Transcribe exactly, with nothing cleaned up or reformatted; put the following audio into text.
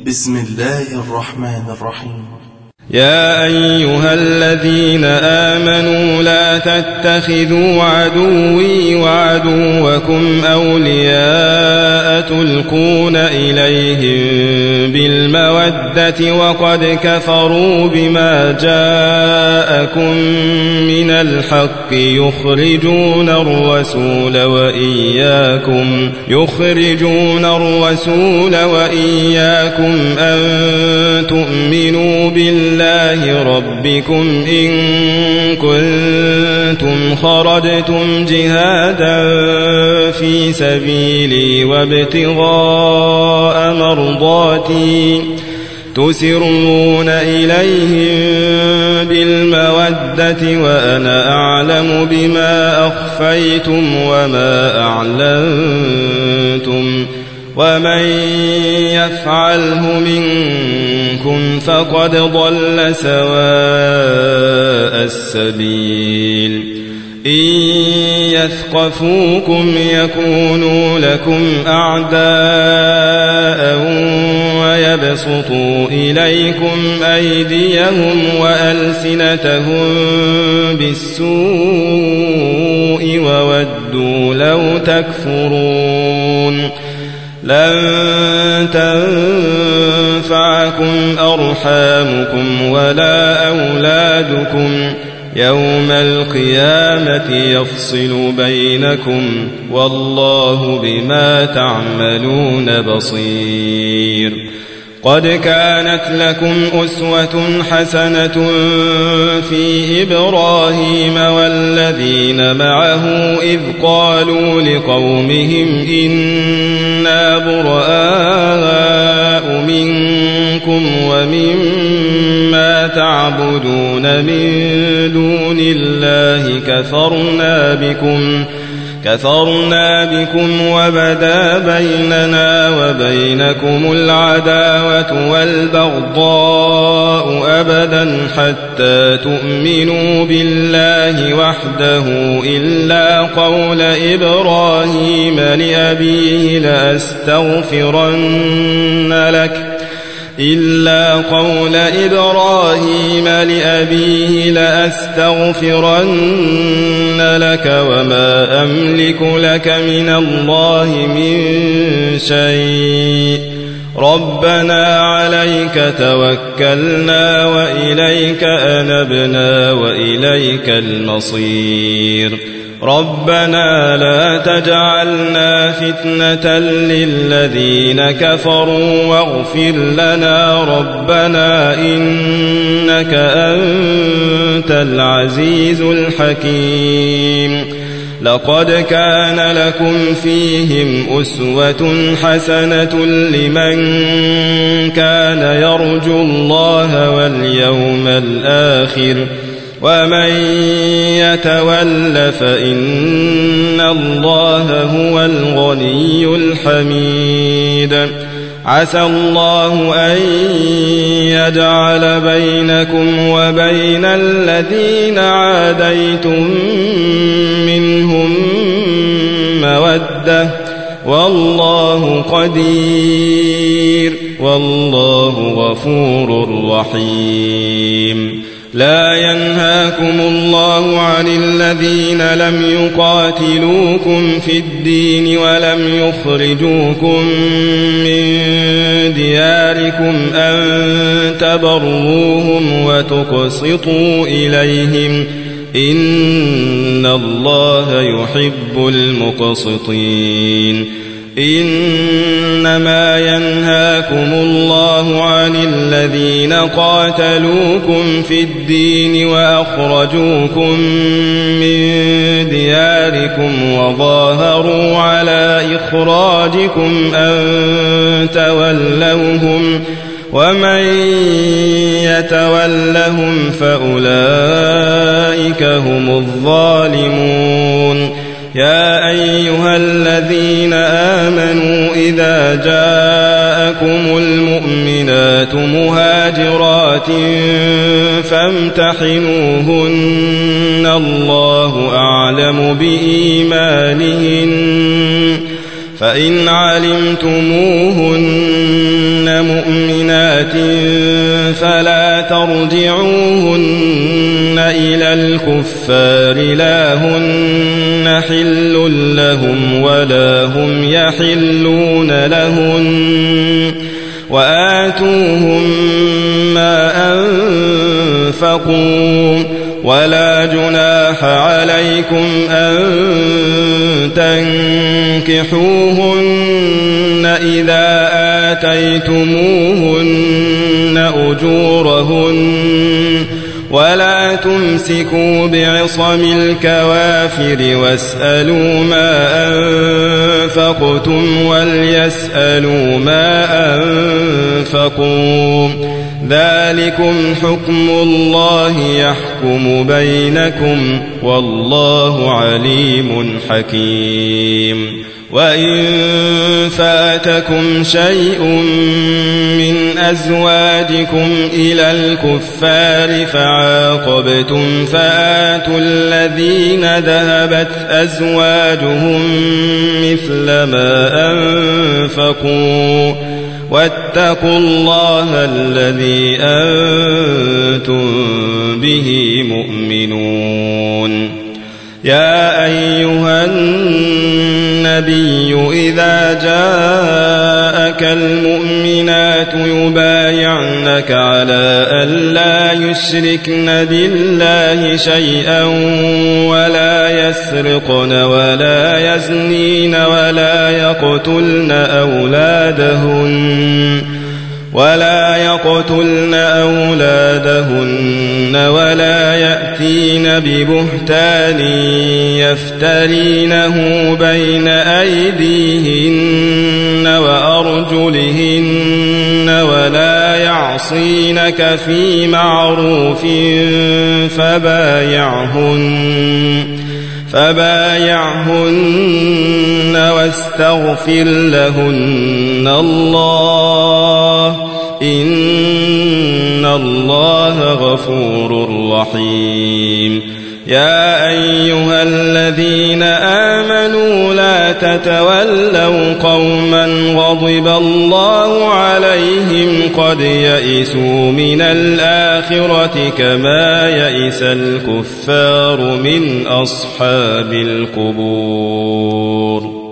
بسم الله الرحمن الرحيم. يا أيها الذين آمنوا لا تتخذوا عدوي وعدوكم أولياء تلقون إليهم بالمودة وقد كفروا بما جاءكم من الحق يخرجون الرسول وإياكم يخرجون الرسول وإياكم أن تؤمنوا بالله الله ربكم إن كنتم خرجتم جهادا في سبيلي وابتغاء مرضاتي تسرون إليهم بالمودة وأنا أعلم بما أخفيتم وما أعلنتم ومن يفعله منكم فقد ضل سواء السبيل إن يثقفوكم يكونوا لكم أعداء ويبسطوا إليكم أيديهم وألسنتهم بالسوء وودوا لو تكفرون لن تنفعكم أرحامكم ولا أولادكم يوم القيامة يفصل بينكم والله بما تعملون بصير. قد كانت لكم أسوة حسنة في إبراهيم والذين معه إذ قالوا لقومهم إنا براء منكم ومما تعبدون من دون الله كفرنا بكم كفرنا بكم وبدا بيننا وبينكم العداوة والبغضاء أبدا حتى تؤمنوا بالله وحده إلا قول إبراهيم لأبيه لأستغفرن لك إلا قول إبراهيم لأبيه لأستغفرن لك وما أملك لك من الله من شيء ربنا عليك توكلنا وإليك أنبنا وإليك المصير ربنا لا تجعلنا فتنة للذين كفروا واغفر لنا ربنا إنك أنت العزيز الحكيم. لقد كان لكم فيهم أسوة حسنة لمن كان يرجو الله واليوم الآخر ومن يتول فإن الله هو الغني الحميد. عسى الله أن يجعل بينكم وبين الذين عاديتم منهم مودة والله قدير والله غفور رحيم. لا ينهاكم الله عن الذين لم يقاتلوكم في الدين ولم يخرجوكم من دياركم أن تبروهم وتقسطوا إليهم إن الله يحب المقسطين. إنما ينهاكم الله عن الذين قاتلوكم في الدين وأخرجوكم من دياركم وظاهروا على إخراجكم أن تولوهم ومن يتولهم فأولئك هم الظالمون. يا أيها الذين آمنوا إذا جاءكم المؤمنات مهاجرات فامتحنوهن الله أعلم بإيمانهن فإن علمتموهن مؤمنات فلا ترجعوهن إلى الكفار لا هن حل لهم ولا هم يحلون لهن وآتوهم ما أنفقوا ولا جناح عليكم أن تنكحوهن إذا آتيتموهن أجورهن ولا تمسكوا بعصم الكوافر واسألوا ما أنفقتم وليسألوا ما أنفقوا ذلكم حكم الله يحكم بينكم والله عليم حكيم وإن فاتكم شيء من أزواجكم إلى الكفار فعاقبتم فآتوا الذين ذهبت أزواجهم مثل ما أنفقوا واتقوا الله الذي أنتم به مؤمنون يا أيها النبي إذا جاءك المؤمنات يبايعنك على أن لا يشركن بالله شيئا ولا يسرقن ولا يزنين ولا يقتلن أولادهن ولا يقتلن أولادهن ولا يأتين ببهتان يفترينه بين أيديهن وأرجلهن ولا يعصينك في معروف فبايعهن فبايعهن واستغفر لهن الله إن الله غفور رحيم يا أيها الذين آمنوا لا تتولوا قوما غضب الله عليهم قد يئسوا من الآخرة كما يئس الكفار من أصحاب القبور